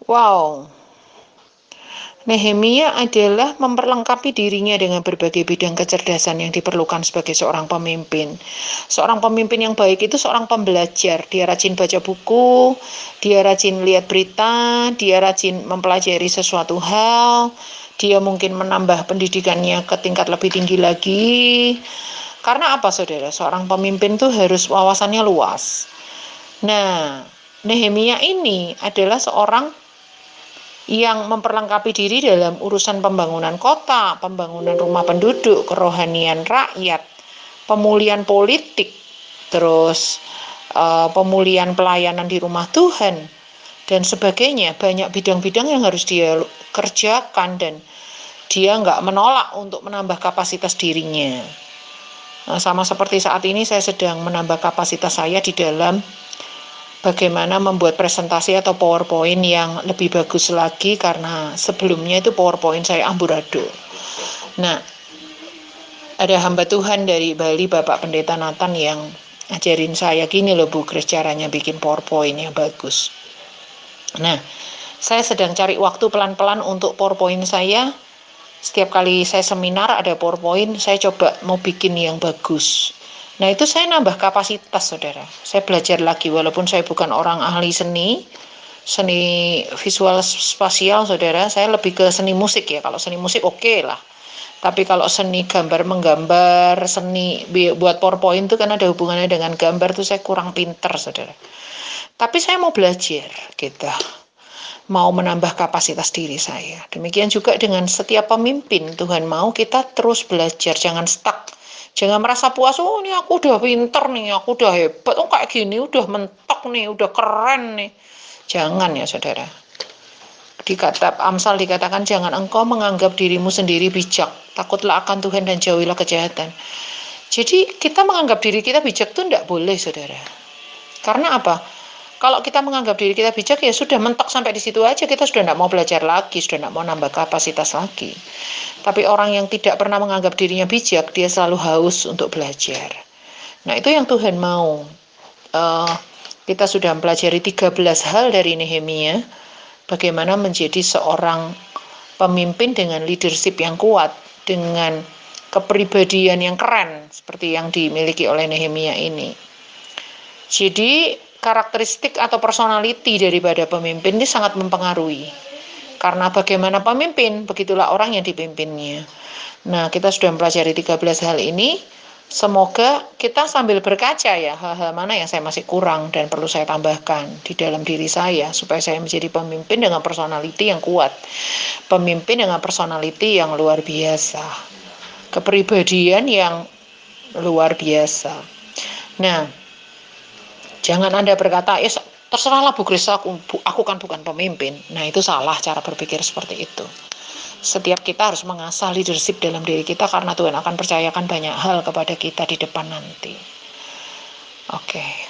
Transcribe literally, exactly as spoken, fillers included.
Wow, Nehemia adalah memperlengkapi dirinya dengan berbagai bidang kecerdasan yang diperlukan sebagai seorang pemimpin. Seorang pemimpin yang baik itu seorang pembelajar. Dia rajin baca buku, dia rajin lihat berita, dia rajin mempelajari sesuatu hal, dia mungkin menambah pendidikannya ke tingkat lebih tinggi lagi. Karena apa, saudara? Seorang pemimpin tuh harus wawasannya luas. Nah, Nehemia ini adalah seorang yang memperlengkapi diri dalam urusan pembangunan kota, pembangunan rumah penduduk, kerohanian rakyat, pemulihan politik, terus uh, pemulihan pelayanan di rumah Tuhan, dan sebagainya. Banyak bidang-bidang yang harus dia kerjakan dan dia nggak menolak untuk menambah kapasitas dirinya. Nah, sama seperti saat ini saya sedang menambah kapasitas saya di dalam bagaimana membuat presentasi atau PowerPoint yang lebih bagus lagi, karena sebelumnya itu PowerPoint saya amburadul. Nah, ada hamba Tuhan dari Bali, Bapak Pendeta Nathan, yang ajarin saya gini loh Bu Grace, caranya bikin PowerPoint yang bagus. Nah, saya sedang cari waktu pelan-pelan untuk PowerPoint saya. Setiap kali saya seminar ada PowerPoint, saya coba mau bikin yang bagus. Nah, itu saya nambah kapasitas, saudara. Saya belajar lagi, walaupun saya bukan orang ahli seni, seni visual spasial, saudara. Saya lebih ke seni musik ya. Kalau seni musik oke okay lah. Tapi kalau seni gambar menggambar, seni buat PowerPoint itu kan ada hubungannya dengan gambar, tuh saya kurang pinter, saudara. Tapi saya mau belajar, gitu. Mau menambah kapasitas diri saya. Demikian juga dengan setiap pemimpin. Tuhan mau kita terus belajar, jangan stuck. Jangan merasa puas, oh ini aku udah pinter nih, aku udah hebat, oh kayak gini udah mentok nih, udah keren nih. Jangan ya saudara. Di kitab Amsal dikatakan, jangan engkau menganggap dirimu sendiri bijak, takutlah akan Tuhan dan jauhilah kejahatan. Jadi kita menganggap diri kita bijak tuh enggak boleh, saudara. Karena apa? Kalau kita menganggap diri kita bijak, ya sudah mentok sampai di situ aja, kita sudah tidak mau belajar lagi, sudah tidak mau nambah kapasitas lagi. Tapi orang yang tidak pernah menganggap dirinya bijak, dia selalu haus untuk belajar. Nah, itu yang Tuhan mau. Uh, kita sudah mempelajari tiga belas hal dari Nehemia, bagaimana menjadi seorang pemimpin dengan leadership yang kuat, dengan kepribadian yang keren, seperti yang dimiliki oleh Nehemia ini. Jadi karakteristik atau personality daripada pemimpin ini sangat mempengaruhi. Karena bagaimana pemimpin, begitulah orang yang dipimpinnya. Nah, kita sudah mempelajari tiga belas hal ini. Semoga kita sambil berkaca ya, hal-hal mana yang saya masih kurang dan perlu saya tambahkan di dalam diri saya, supaya saya menjadi pemimpin dengan personality yang kuat. Pemimpin dengan personality yang luar biasa. Kepribadian yang luar biasa. Nah, jangan Anda berkata, ya terserahlah Bu Grace, aku, aku kan bukan pemimpin. Nah, itu salah cara berpikir seperti itu. Setiap kita harus mengasah leadership dalam diri kita, karena Tuhan akan percayakan banyak hal kepada kita di depan nanti. Oke.